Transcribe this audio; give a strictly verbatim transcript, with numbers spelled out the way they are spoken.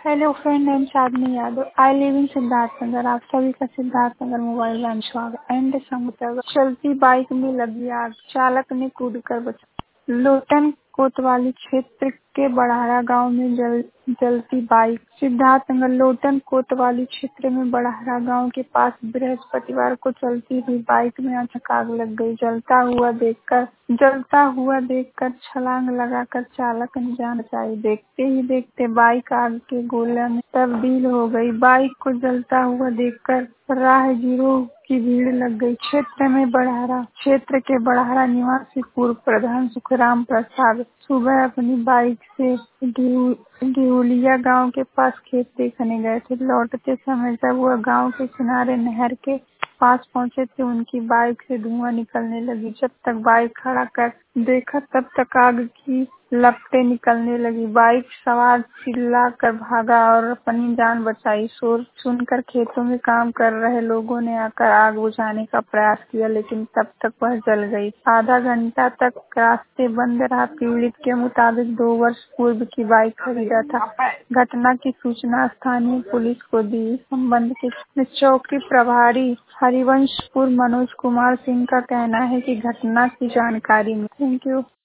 Hello friend, I am Chandni Yadav. I live in Siddharth Nagar. आप सभी का सिद्धार्थ नगर मोबाइल में स्वागत। एंड समाचार। चलती बाइक में लगी आग, चालक ने कूदकर बचा। लोटन कोतवाली क्षेत्र के बड़हरा गांव में जल जलती बाइक। सिद्धार्थ नगर लोटन कोतवाली क्षेत्र में बड़हरा गांव के पास बृहस्पतिवार को चलती हुई बाइक में अचानक आग लग गई। जलता हुआ देखकर जलता हुआ देखकर छलांग लगाकर चालक ने जान बचाई। देखते ही देखते बाइक आग के गोले में तब्दील हो गई। बाइक को जलता हुआ देखकर राहगीरों की भीड़ लग गई। क्षेत्र में बड़हरा क्षेत्र के बड़हरा निवासी पूर्व प्रधान सुखराम प्रसाद सुबह अपनी बाइक से गिहुलिया गांव के पास खेत देखने गए थे। लौटते समय जब वह गांव के किनारे नहर के पास पहुंचे थे, उनकी बाइक से धुआं निकलने लगी। जब तक बाइक खड़ा कर देखा तब तक आग की लपटें निकलने लगी। बाइक सवार चिल्ला कर भागा और अपनी जान बचाई। शोर सुनकर खेतों में काम कर रहे लोगों ने आकर आग बुझाने का प्रयास किया, लेकिन तब तक वह जल गई। आधा घंटा तक रास्ते बंद रहा। पीड़ित के मुताबिक दो वर्ष पूर्व की बाइक खरीदा था। घटना की सूचना स्थानीय पुलिस को दी। संबंध के चौकी प्रभारी हरिवंशपुर मनोज कुमार सिंह का कहना है कि घटना की जानकारी में। Thank you.